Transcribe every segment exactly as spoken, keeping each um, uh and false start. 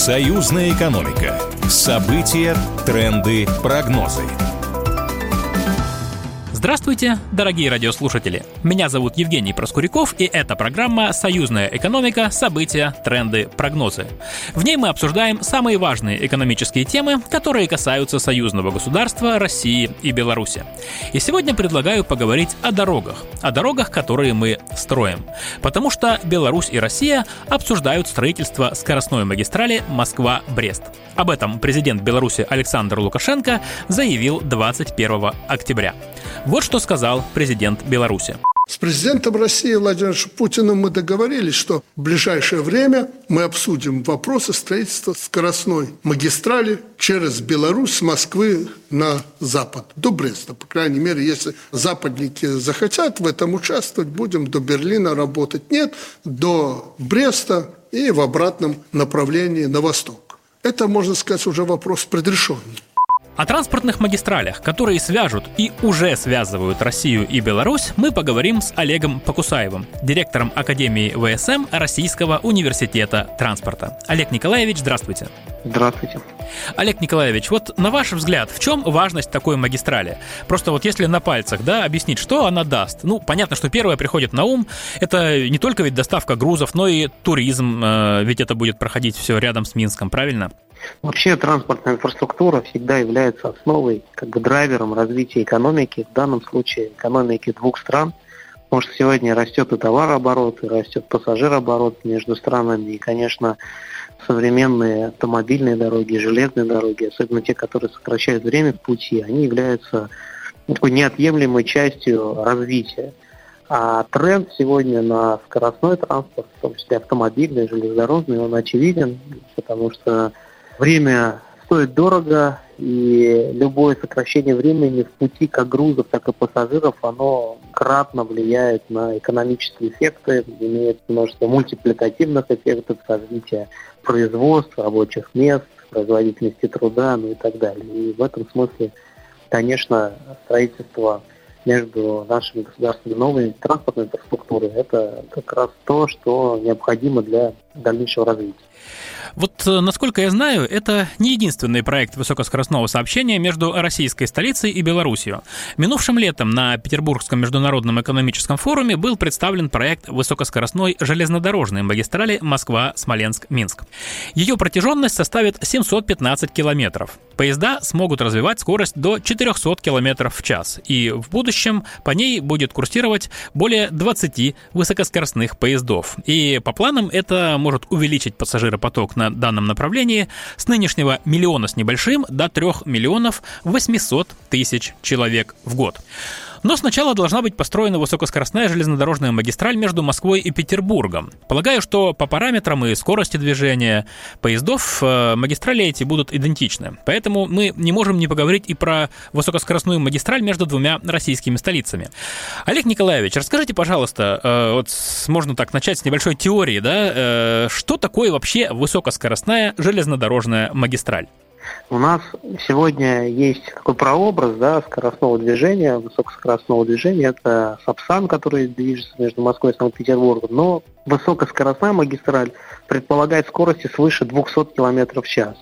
Союзная экономика. События, тренды, прогнозы. Здравствуйте, дорогие радиослушатели! Меня зовут Евгений Проскуряков, и это программа «Союзная экономика. События, тренды, прогнозы». В ней мы обсуждаем самые важные экономические темы, которые касаются союзного государства, России и Беларуси. И сегодня предлагаю поговорить о дорогах, о дорогах, которые мы строим. Потому что Беларусь и Россия обсуждают строительство скоростной магистрали Москва-Брест. Об этом президент Беларуси Александр Лукашенко заявил двадцать первого октября. Вот что сказал президент Беларуси. С президентом России Владимиром Путиным мы договорились, что в ближайшее время мы обсудим вопросы строительства скоростной магистрали через Беларусь с Москвы на запад, до Бреста. По крайней мере, если западники захотят в этом участвовать, будем до Берлина работать. Нет, до Бреста и в обратном направлении на восток. Это, можно сказать, уже вопрос предрешенный. О транспортных магистралях, которые свяжут и уже связывают Россию и Беларусь, мы поговорим с Олегом Покусаевым, директором Академии ВСМ Российского университета транспорта. Олег Николаевич, здравствуйте. Здравствуйте. Олег Николаевич, вот на ваш взгляд, в чем важность такой магистрали? Просто вот если на пальцах, да, объяснить, что она даст. Ну, понятно, что первое приходит на ум, это не только ведь доставка грузов, но и туризм, ведь это будет проходить все рядом с Минском, правильно? Вообще транспортная инфраструктура всегда является основой, как бы драйвером развития экономики, в данном случае экономики двух стран, потому что сегодня растет и товарооборот, и растет пассажирооборот между странами, и, конечно, современные автомобильные дороги, железные дороги, особенно те, которые сокращают время в пути, они являются такой неотъемлемой частью развития. А тренд сегодня на скоростной транспорт, в том числе автомобильный, железнодорожный, он очевиден, потому что время стоит дорого, и любое сокращение времени в пути как грузов, так и пассажиров, оно кратно влияет на экономические эффекты, имеет множество мультипликативных эффектов развития производства, рабочих мест, производительности труда, ну и так далее. И в этом смысле, конечно, строительство между нашими государствами новой транспортной инфраструктуры – это как раз то, что необходимо для дальнейшего развития. Вот, насколько я знаю, это не единственный проект высокоскоростного сообщения между российской столицей и Беларусью. Минувшим летом на Петербургском международном экономическом форуме был представлен проект высокоскоростной железнодорожной магистрали Москва-Смоленск-Минск. Ее протяженность составит семьсот пятнадцать километров. Поезда смогут развивать скорость до четыреста километров в час, и в будущем по ней будет курсировать более двадцати высокоскоростных поездов. И по планам это может увеличить пассажиропоток на данном направлении с нынешнего миллиона с небольшим до трех миллионов восьмисот тысяч человек в год. Но сначала должна быть построена высокоскоростная железнодорожная магистраль между Москвой и Петербургом. Полагаю, что по параметрам и скорости движения поездов магистрали эти будут идентичны. Поэтому мы не можем не поговорить и про высокоскоростную магистраль между двумя российскими столицами. Олег Николаевич, расскажите, пожалуйста, вот можно так начать с небольшой теории, да, что такое вообще высокоскоростная железнодорожная магистраль? У нас сегодня есть такой прообраз, да, скоростного движения, высокоскоростного движения. Это Сапсан, который движется между Москвой и Санкт-Петербургом. Но высокоскоростная магистраль предполагает скорости свыше двухсот километров в час.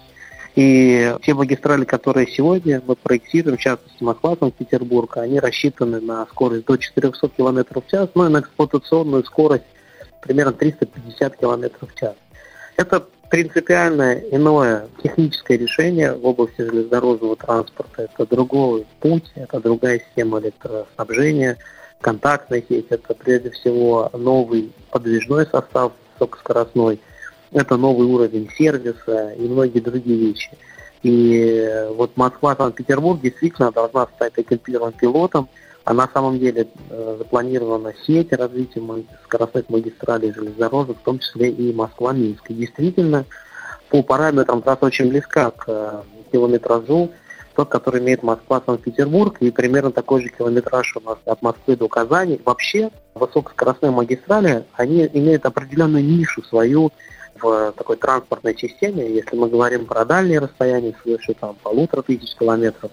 И те магистрали, которые сегодня мы проектируем, в частности Москва-Санкт-Петербург, они рассчитаны на скорость до четырехсот километров в час, ну и на эксплуатационную скорость примерно триста пятьдесят километров в час. Это принципиально иное техническое решение в области железнодорожного транспорта. Это другой путь, это другая система электроснабжения, контактная сеть, это прежде всего новый подвижной состав высокоскоростной, это новый уровень сервиса и многие другие вещи. И вот Москва-Санкт-Петербург действительно должна стать таким первым пилотом, а на самом деле запланирована сеть развития скоростных магистралей железнодорожных, в том числе и Москва-Минск. И действительно, по параметрам трасса очень близка к километражу тот, который имеет Москва-Санкт-Петербург, и примерно такой же километраж у нас от Москвы до Казани. Вообще, высокоскоростные магистрали, они имеют определенную нишу свою в такой транспортной системе. Если мы говорим про дальние расстояния, свыше там полутора тысяч километров,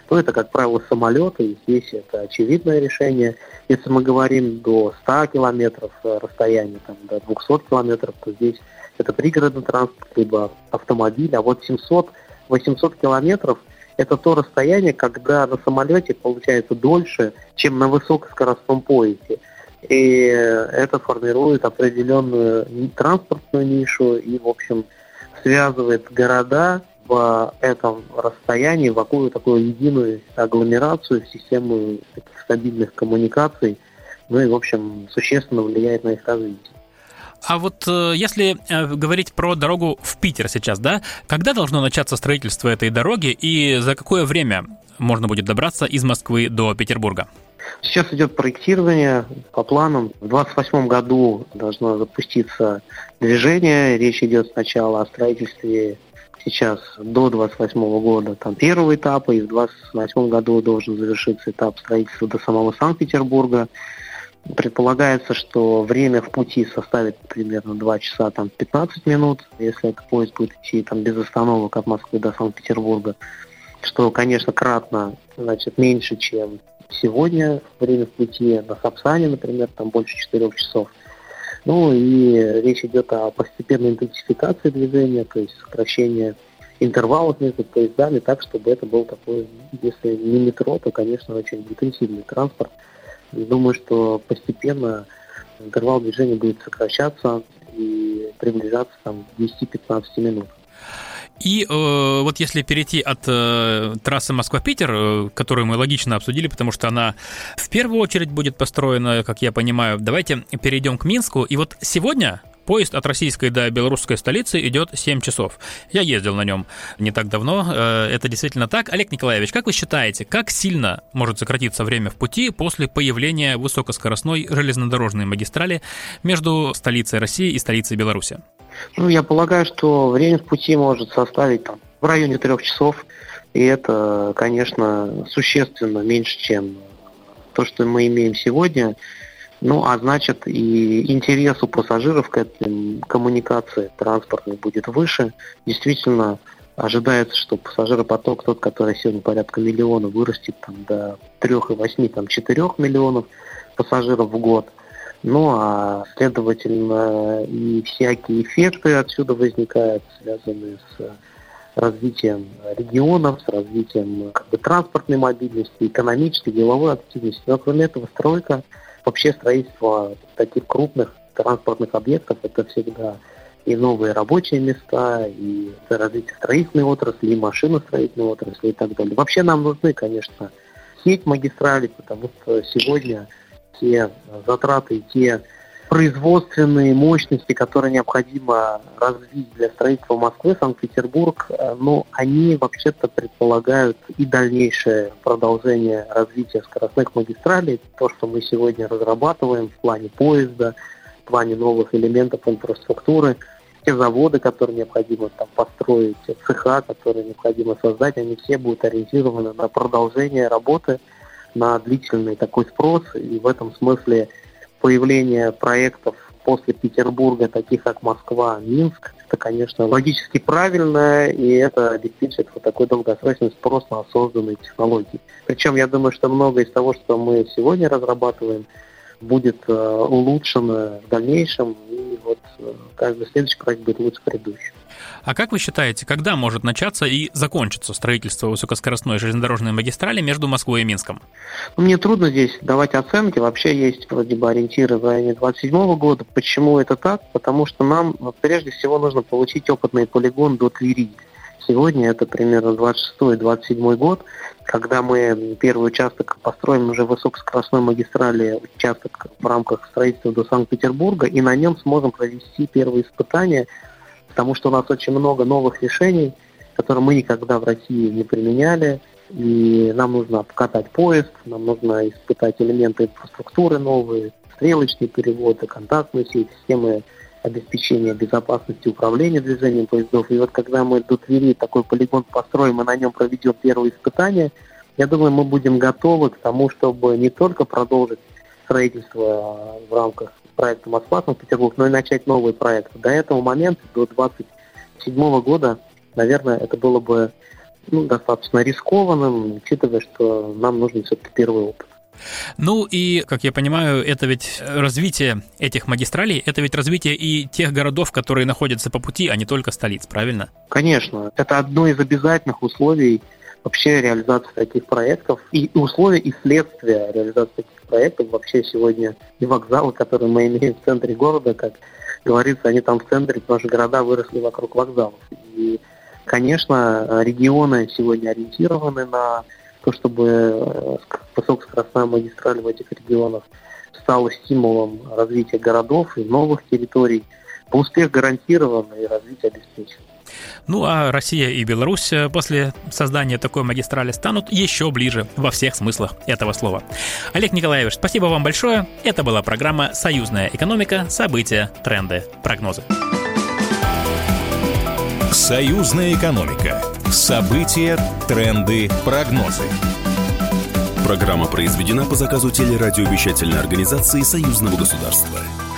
Ну, это, как правило, самолеты, и здесь это очевидное решение. Если мы говорим до ста километров расстояния, там, до двухсот километров, то здесь это пригородный транспорт, либо автомобиль. А вот семьсот-восемьсот километров – это то расстояние, когда на самолете получается дольше, чем на высокоскоростном поезде. И это формирует определенную транспортную нишу и, в общем, связывает города в этом расстоянии вокруг такую единую агломерацию, систему таких стабильных коммуникаций, ну и, в общем, существенно влияет на их развитие. А вот э, если э, говорить про дорогу в Питер сейчас, да, когда должно начаться строительство этой дороги и за какое время можно будет добраться из Москвы до Петербурга? Сейчас идет проектирование по планам. В двадцать восьмом году должно запуститься движение. Речь идет сначала о строительстве сейчас до двадцать восьмого года там первого этапа, и в двадцать восьмом году должен завершиться этап строительства до самого Санкт-Петербурга. Предполагается, что время в пути составит примерно два часа там, пятнадцать минут, если этот поезд будет идти там, без остановок от Москвы до Санкт-Петербурга, что, конечно, кратно, значит, меньше, чем сегодня время в пути на Сапсане, например, там больше четырех часов. Ну и речь идет о постепенной интенсификации движения, то есть сокращение интервалов между поездами так, чтобы это был такой, если не метро, то, конечно, очень интенсивный транспорт. Думаю, что постепенно интервал движения будет сокращаться и приближаться там, к десяти-пятнадцати минут. И э, вот если перейти от э, трассы Москва-Питер, э, которую мы логично обсудили, потому что она в первую очередь будет построена, как я понимаю, давайте перейдем к Минску. И вот сегодня поезд от российской до белорусской столицы идет семь часов. Я ездил на нем не так давно, э, это действительно так. Олег Николаевич, как вы считаете, как сильно может сократиться время в пути после появления высокоскоростной железнодорожной магистрали между столицей России и столицей Беларуси? Ну, я полагаю, что время в пути может составить там, в районе трех часов, и это, конечно, существенно меньше, чем то, что мы имеем сегодня. Ну, а значит, и интерес у пассажиров к этой коммуникации транспортной будет выше. Действительно, ожидается, что пассажиропоток, тот, который сегодня порядка миллиона, вырастет там, до трёх и восьми, там, четырёх миллионов пассажиров в год. Ну, а, следовательно, и всякие эффекты отсюда возникают, связанные с развитием регионов, с развитием как бы, транспортной мобильности, экономической, деловой активности. Но, кроме этого, стройка, вообще строительство таких крупных транспортных объектов, это всегда и новые рабочие места, и развитие строительной отрасли, и машиностроительной отрасли и так далее. Вообще нам нужны, конечно, сеть магистралей, потому что сегодня те затраты, те производственные мощности, которые необходимо развить для строительства Москвы, Санкт-Петербург, ну, они вообще-то предполагают и дальнейшее продолжение развития скоростных магистралей. То, что мы сегодня разрабатываем в плане поезда, в плане новых элементов инфраструктуры, те заводы, которые необходимо там построить, цеха, которые необходимо создать, они все будут ориентированы на продолжение работы, на длительный такой спрос, и в этом смысле появление проектов после Петербурга, таких как Москва, Минск, это, конечно, логически правильно, и это обеспечит вот такой долгосрочный спрос на созданные технологии. Причем я думаю, что многое из того, что мы сегодня разрабатываем, будет э, улучшено в дальнейшем, и вот э, каждый следующий проект будет лучше предыдущего. А как вы считаете, когда может начаться и закончиться строительство высокоскоростной железнодорожной магистрали между Москвой и Минском? Мне трудно здесь давать оценки. Вообще есть вроде бы ориентиры в районе двадцать седьмого года. Почему это так? Потому что нам прежде всего нужно получить опытный полигон до Твери. Сегодня это примерно двадцать шестой - двадцать седьмой год, когда мы первый участок построим уже высокоскоростной магистрали, участок в рамках строительства до Санкт-Петербурга, и на нем сможем провести первые испытания, потому что у нас очень много новых решений, которые мы никогда в России не применяли, и нам нужно обкатать поезд, нам нужно испытать элементы инфраструктуры новые, стрелочные переводы, контактные сети, системы обеспечения безопасности управления движением поездов. И вот когда мы до Твери такой полигон построим и на нем проведем первые испытания, я думаю, мы будем готовы к тому, чтобы не только продолжить строительство в рамках проекта Москва-Санкт-Петербург, но и начать новый проект. До этого момента, до двадцать седьмого года, наверное, это было бы ну, достаточно рискованным, учитывая, что нам нужен все-таки первый опыт. Ну и, как я понимаю, это ведь развитие этих магистралей, это ведь развитие и тех городов, которые находятся по пути, а не только столиц, правильно? Конечно. Это одно из обязательных условий вообще реализации таких проектов. И условия, и следствия реализации таких проектов. Вообще сегодня и вокзалы, которые мы имеем в центре города, как говорится, они там в центре, потому что города выросли вокруг вокзалов. И, конечно, регионы сегодня ориентированы на то, чтобы высокоскоростная магистраль в этих регионах стала стимулом развития городов и новых территорий. Успех гарантирован и развитие обеспечено. Ну а Россия и Беларусь после создания такой магистрали станут еще ближе во всех смыслах этого слова. Олег Николаевич, спасибо вам большое. Это была программа «Союзная экономика. События, тренды, прогнозы». «Союзная экономика. События, тренды, прогнозы». Программа произведена по заказу телерадиовещательной организации Союзного государства.